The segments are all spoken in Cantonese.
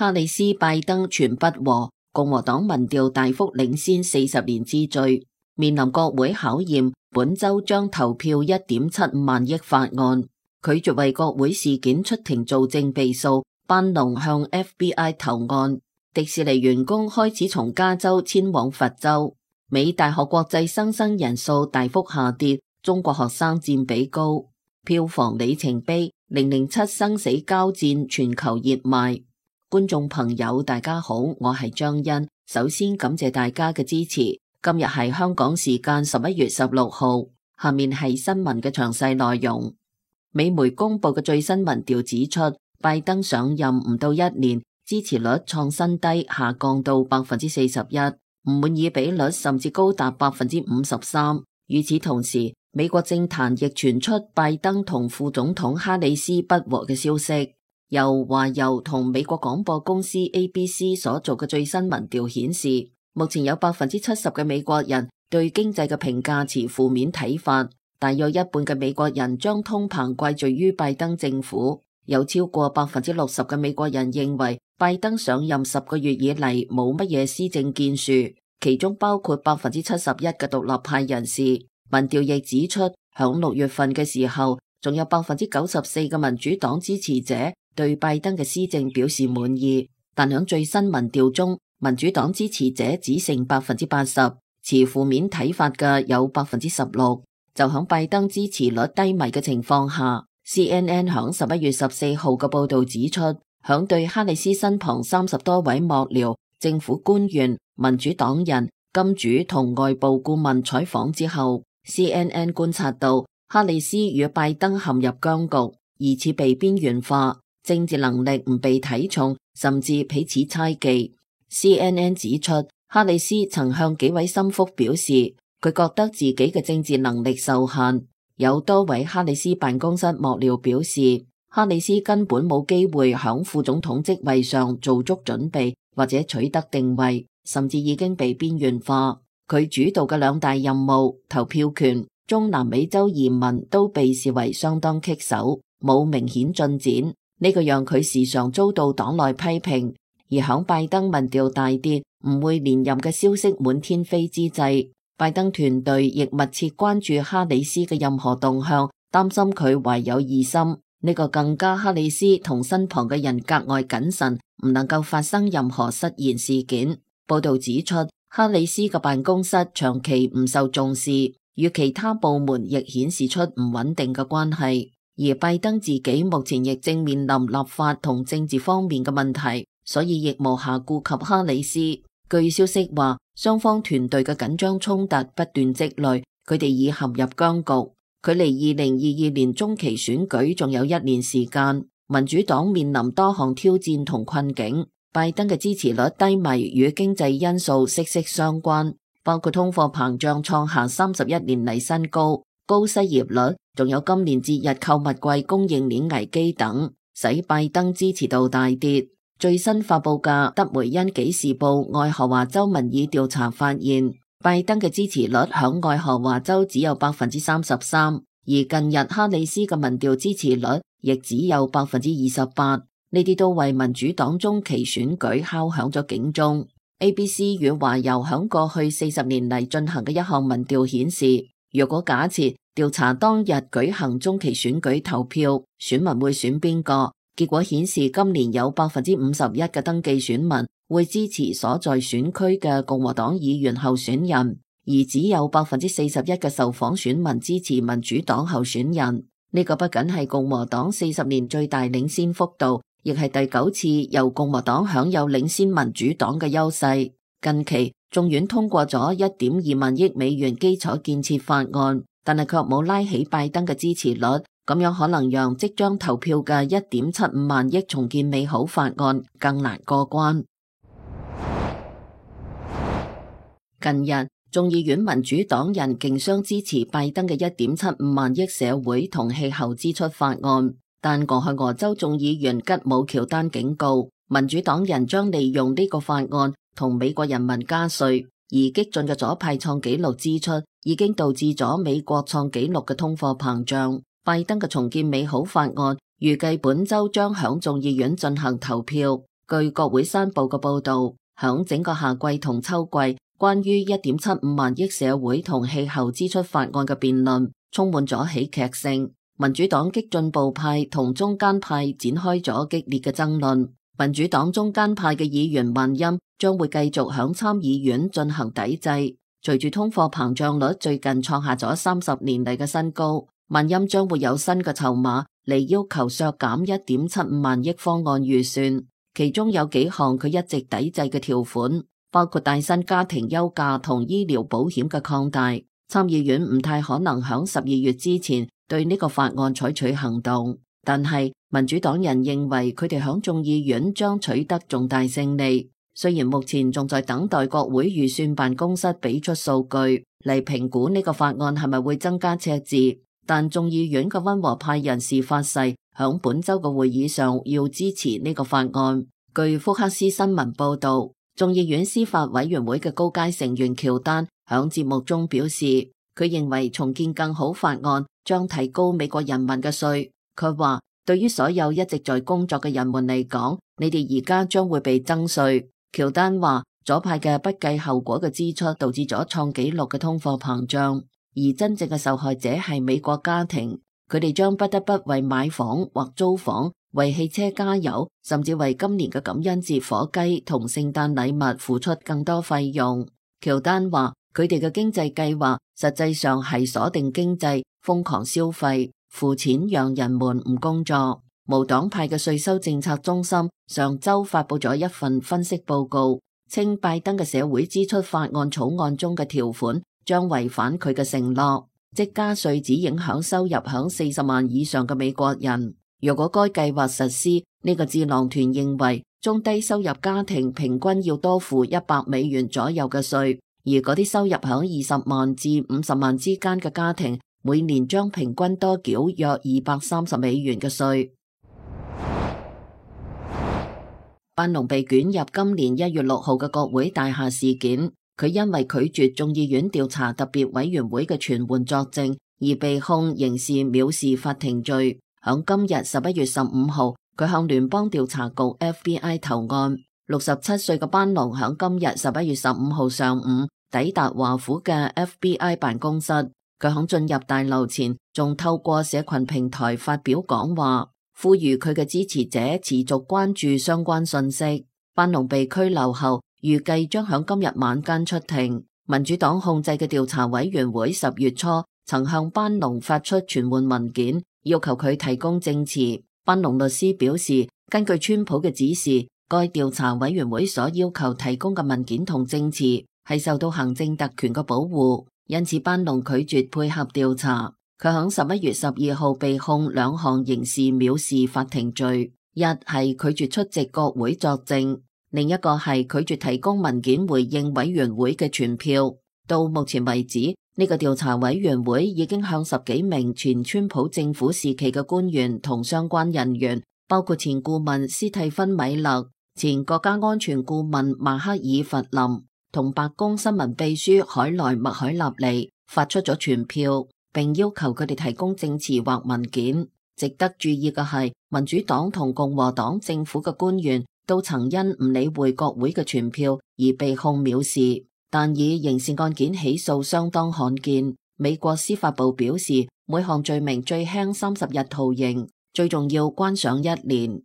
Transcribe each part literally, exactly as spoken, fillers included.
哈里斯拜登全不和，共和黨民調大幅領先四十年之最，面臨國會考驗，本周將投票一點七五萬億法案，拒絕為國會事件出庭做證備訴，班農向 F B I 投案，迪士尼員工開始從加州遷往佛州，美大學國際生生人數大幅下跌，中國學生佔比高，票房里程碑，零零七生死交戰全球熱賣。觀眾朋友大家好，我係張欣，首先感謝大家嘅支持。今日係香港時間十一月十六號，下面係新聞嘅詳細內容。美媒公布嘅最新民調指出，拜登上任唔到一年，支持率創新低，下降到百分之四十一，唔滿意比率甚至高達百分之五十三。與此同時，美國政壇亦傳出拜登同副總統哈里斯不和嘅消息。由華郵同美國廣播公司 A B C 所做嘅最新民調顯示，目前有百分之七十嘅美國人對經濟嘅評價持負面睇法，大約一半嘅美國人將通膨歸罪於拜登政府，有超過百分之六十嘅美國人認為拜登上任十個月以嚟冇乜嘢施政建樹，其中包括百分之七十一嘅獨立派人士。民調亦指出，響六月份嘅時候，仲有百分之九十四嘅民主黨支持者對拜登嘅施政表示滿意，但響最新民調中，民主黨支持者只剩百分之八十，持負面睇法嘅有百分之十六。就響拜登支持率低迷嘅情況下， C N N 響十一月十四號嘅報道指出，響對哈里斯身旁三十多位幕僚、政府官員、民主黨人、金主同外部顧問採訪之後， C N N 觀察到哈里斯與拜登陷入僵局，疑似被邊緣化，政治能力唔被睇重，甚至彼此猜忌。C N N 指出，哈里斯曾向幾位心腹表示，佢覺得自己嘅政治能力受限。有多位哈里斯辦公室幕僚表示，哈里斯根本冇機會響副總統職位上做足準備或者取得定位，甚至已經被邊緣化。佢主導嘅兩大任務，投票權、中南美洲移民都被視為相當棘手，冇明顯進展。呢個讓佢時常遭到黨內批評，而響拜登民調大跌、唔會連任嘅消息滿天飛之際，拜登團隊亦密切關注哈里斯嘅任何動向，擔心佢懷有異心。呢個更加哈里斯同身旁嘅人格外謹慎，唔能夠發生任何失言事件。報道指出，哈里斯嘅辦公室長期唔受重視，與其他部門亦顯示出唔穩定嘅關係。而拜登自己目前亦正面臨立法同政治方面嘅問題，所以亦無暇顧及哈里斯。據消息話，雙方團隊嘅緊張衝突不斷積累，佢哋已陷入僵局。距離二零二二年中期選舉仲有一年時間，民主黨面臨多項挑戰同困境。拜登嘅支持率低迷與經濟因素息息相關，包括通貨膨脹創下三十一年嚟新高、高失業率，仲有今年節日購物季供應鏈危機等，使拜登支持度大跌。最新發佈嘅德梅恩紀事報愛荷華州民意調查發現，拜登嘅支持率響愛荷華州只有百分之三十三，而近日哈里斯嘅民調支持率亦只有百分之二十八。呢啲都為民主黨中期選舉敲響咗警鐘。A B C 與華郵響過去四十年嚟進行嘅一項民調顯示，如果假設調查當日舉行中期選舉投票，選民會選邊個？結果顯示今年有百分之五十一嘅登記選民會支持所在選區嘅共和黨議員候選人，而只有百分之四十一嘅受訪選民支持民主黨候選人。呢個不僅係共和黨四十年最大領先幅度，亦係第九次由共和黨享有領先民主黨嘅優勢。近期眾院通過咗一點二萬億美元基礎建設法案，但係卻冇拉起拜登嘅支持率，咁樣可能讓即將投票嘅一點七五萬億重建美好法案更難過關。近日眾議院民主黨人競相支持拜登嘅一點七五萬億社會同氣候支出法案，但俄亥俄州眾議員吉姆喬丹警告，民主黨人將利用呢個法案同美國人民加稅，而激進嘅左派創紀錄支出已經導致咗美國創紀錄嘅通貨膨脹。拜登嘅重建美好法案預計本周將響眾議院進行投票。 據國會山報嘅報道，響整個夏季同秋季，關於一點七五萬億社會同氣候支出法案嘅辯論充滿咗喜劇性。民主黨激進步派同中間派展開咗激烈嘅爭論。民主黨中間派嘅議員萬欽將會繼續響參議院進行抵制。隨住通貨膨脹率最近創下咗三十年嚟嘅新高，萬欽將會有新嘅籌碼嚟要求削減一點七五萬億方案預算。其中有幾項佢一直抵制嘅條款，包括帶薪家庭休假同醫療保險嘅擴大。參議院唔太可能響十二月之前對呢個法案採取行動，但係民主黨人認為佢哋響眾議院將取得重大勝利。雖然目前仲在等待國會預算辦公室俾出數據嚟評估呢個法案係咪會增加赤字，但眾議院嘅溫和派人士發誓響本周嘅會議上要支持呢個法案。據福克斯新聞報道，眾議院司法委員會嘅高階成員喬丹響節目中表示，佢認為重建更好法案將提高美國人民嘅稅。佢話，對於所有一直在工作嘅人們嚟講，你哋而家將會被徵稅。喬丹話，左派嘅不計後果嘅支出導致咗創紀錄嘅通貨膨脹，而真正嘅受害者係美國家庭，佢哋將不得不為買房或租房、為汽車加油，甚至為今年嘅感恩節火雞同聖誕禮物付出更多費用。喬丹話，佢哋嘅經濟計劃實際上係鎖定經濟、瘋狂消費、付錢讓人們唔工作。無黨派嘅稅收政策中心上周發佈咗一份分析報告，稱拜登嘅社會支出法案草案中嘅條款將違反佢嘅承諾，即加稅只影響收入響四十萬以上嘅美國人。若果該計劃實施，呢個智囊團認為中低收入家庭平均要多付一百美元左右嘅稅，而嗰啲收入響二十萬至五十萬之間嘅家庭，每年將平均多繳約二百三十美元嘅稅。班農被捲入今年一月六號嘅國會大廈事件，佢因為拒絕眾議院調查特別委員會嘅傳喚作證，而被控刑事藐視法庭罪。響今日十一月十五號，佢向聯邦調查局 F B I 投案。六十七歲嘅班農響今日十一月十五號上午抵達華府嘅 F B I 辦公室，佢響進入大樓前仲透過社群平台發表講話，呼籲佢嘅支持者持續關注相關信息。班農被拘留後，預計將響今日晚間出庭。民主黨控制嘅調查委員會十月初曾向班農發出傳喚文件，要求佢提供證詞。班農律師表示，根據川普嘅指示，該調查委員會所要求提供嘅文件同證詞係受到行政特權嘅保護，因此班農拒絕配合調查。佢響十一月十二號被控兩項刑事藐視法庭罪，一係拒絕出席國會作證，另一個係拒絕提供文件回應委員會嘅傳票。到目前為止，呢個調查委員會已經向十幾名前川普政府時期嘅官員同相關人員，包括前顧問斯蒂芬米勒、前國家安全顧問馬克爾弗林同白宮新聞秘書海萊麥海納尼發出咗傳票，並要求佢哋提供證詞或文件。值得注意嘅係，民主黨同共和黨政府嘅官員都曾因唔理會國會嘅傳票而被控藐視，但以刑事案件起訴相當罕見。美國司法部表示，每項罪名最輕三十日徒刑，最重要關上一年。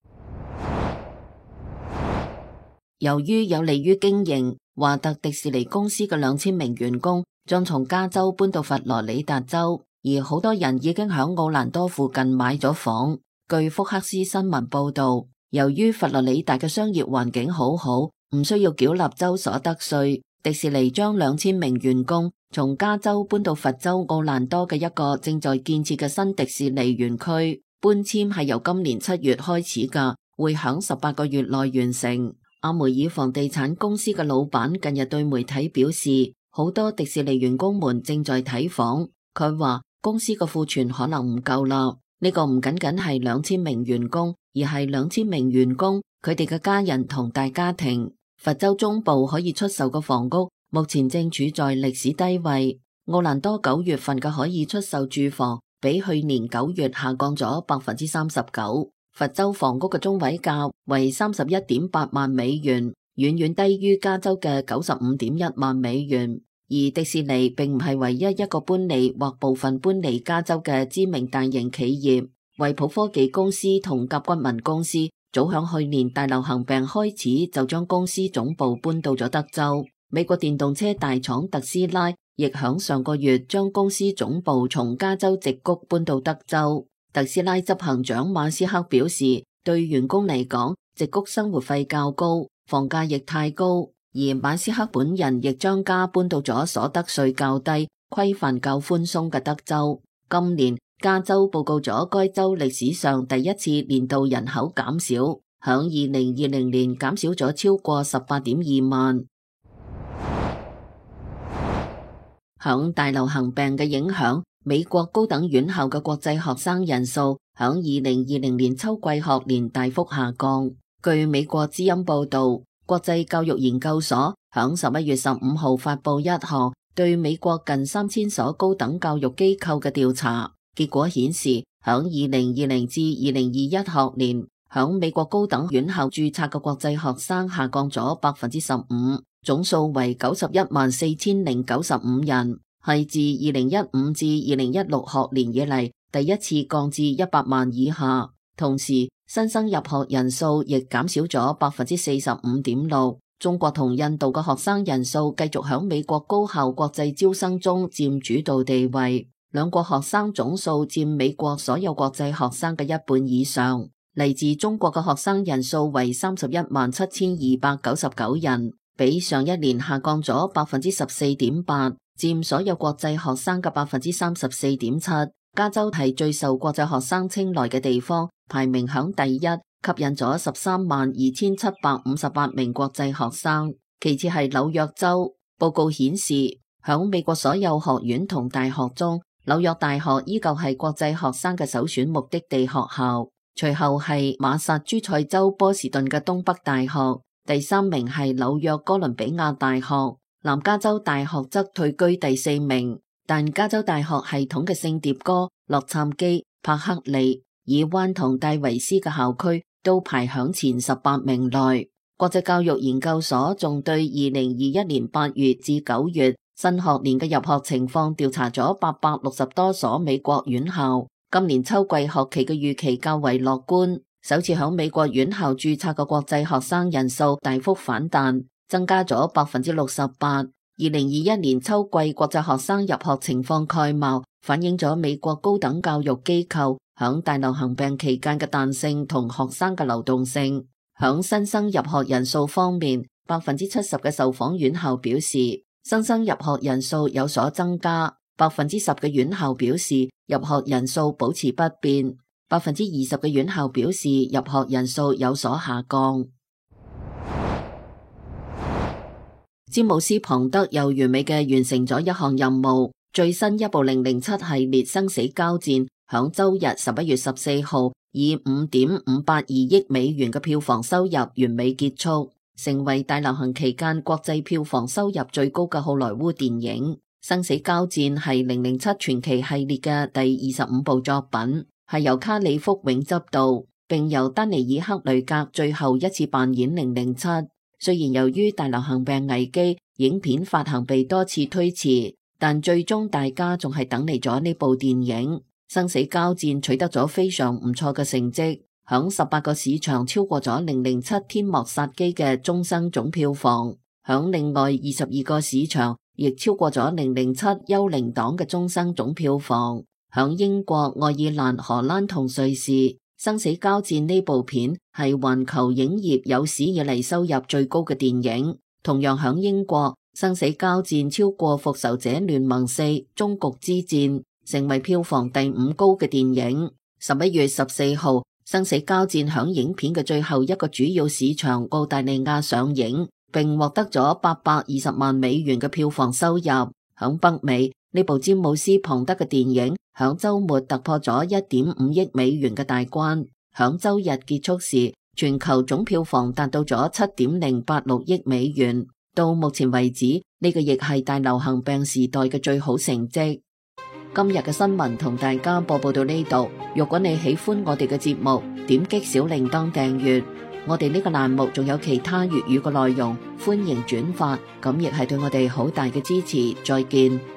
由於有利於經營，華特迪士尼公司嘅兩千名員工將從加州搬到佛羅里達州，而好多人已經響奧蘭多附近買咗房。據福克斯新聞報道，由於佛羅里達嘅商業環境好好，唔需要繳納州所得稅，迪士尼將兩千名員工從加州搬到佛州奧蘭多嘅一個正在建設嘅新迪士尼園區。搬遷係由今年七月開始噶，會響十八個月內完成。阿梅爾房地產公司嘅老闆近日對媒體表示，好多迪士尼員工們正在睇房。佢話公司嘅庫存可能唔夠啦。呢個唔僅僅係兩千名員工，而係兩千名員工佢哋嘅家人同大家庭。佛州中部可以出售嘅房屋目前正處在歷史低位。奧蘭多九月份嘅可以出售住房比去年九月下降咗百分之三十九。 佛州房屋嘅中位價為三十一點八萬美元，遠遠低於加州嘅九十五點一萬美元。而迪士尼並唔係唯一一個搬離或部分搬離加州嘅知名大型企業。惠普科技公司同甲骨文公司早響去年大流行病開始就將公司總部搬到咗德州。美國電動車大廠特斯拉亦響上個月將公司總部從加州矽谷搬到德州。特斯拉執行長馬斯克表示，對員工嚟講，矽谷生活費較高，房價亦太高，而馬斯克本人亦將家搬到咗所得稅較低、規範較寬鬆嘅德州。今年加州報告咗該州歷史上第一次年度人口減少，響二零二零年減少咗超過十八點二萬。響大流行病嘅影響，美國高等院校嘅國際學生人數響二零二零年秋季學年大幅下降。據美國之音報道，國際教育研究所響十一月十五號發布一項對美國近三千所高等教育機構嘅調查，結果顯示響二零二零至二零二一學年，響美國高等院校註冊嘅國際學生下降咗百分之十五，總數為九十一萬四千零九十五人。係自二零一五至二零一六學年以嚟第一次降至一百萬以下，同時新生入學人數亦減少咗百分之四十五點六。中國同印度嘅學生人數繼續響美國高校國際招生中佔主導地位，兩國學生總數佔美國所有國際學生嘅一半以上。嚟自中國嘅學生人數為三十一萬七千二百九十九人，比上一年下降咗百分之十四點八。佔所有國際學生嘅百分之三十四點七。加州係最受國際學生青睞嘅地方，排名響第一，吸引咗十三萬二千七百五十八名國際學生。其次係紐約州。報告顯示，響美國所有學院同大學中，紐約大學依舊係國際學生嘅首選目的地學校。隨後係馬薩諸塞州波士頓嘅東北大學，第三名係紐約哥倫比亞大學。南加州大學則退居第四名，但加州大學系統嘅聖迭戈、洛杉磯、柏克利、爾灣同戴維斯嘅校區都排響前十八名內。國際教育研究所仲對二零二一年八月至九月新學年嘅入學情況調查咗八百六十多所美國院校，今年秋季學期嘅預期較為樂觀，首次響美國院校註冊嘅國際學生人數大幅反彈，增加咗百分之六十八。二零二一年秋季國際學生入學情況概貌，反映咗美國高等教育機構響大流行病期間嘅彈性同學生嘅流動性。響新生入學人數方面，百分之七十嘅受訪院校表示新生入學人數有所增加，百分之十嘅院校表示入學人數保持不變，百分之二十嘅院校表示入學人數有所下降。詹姆斯龐德又完美嘅完成咗一項任務，最新一部零零七系列生死交戰響周日十一月十四號以五點五八二億美元嘅票房收入完美結束，成為大流行期間國際票房收入最高嘅好萊塢電影。生死交戰係零零七傳奇系列嘅第二十五部作品，係由卡里福永執導，並由丹尼爾克雷格最後一次扮演零零七。雖然由於大流行病危機，影片發行被多次推遲，但最終大家仲係等嚟咗呢部電影。生死交戰取得咗非常唔錯嘅成績，響十八個市場超過咗零零七天幕殺機嘅終生總票房，響另外二十二個市場亦超過咗零零七幽靈黨嘅終生總票房。響英國、愛爾蘭、荷蘭同瑞士，生死交戰呢部片係環球影業有史以嚟收入最高嘅電影。同樣響英國，生死交戰超過復仇者聯盟四終局之戰，成為票房第五高嘅電影。十一月十四號，生死交戰響影片嘅最後一個主要市場澳大利亞上映，並獲得咗八百二十萬美元嘅票房收入。響北美，呢部詹姆斯龐德嘅電影響週末突破咗一點五億美元嘅大關，響週日結束時，全球總票房達到咗七點零八六億美元。到目前為止，呢個亦係大流行病時代嘅最好成績。 今日嘅新聞同大家播報到呢度。如果你喜歡我哋嘅節目，點擊小鈴鐺訂閱。我哋呢個欄目仲有其他粵語嘅內容，歡迎轉發，咁亦係對我哋好大嘅支持。再見。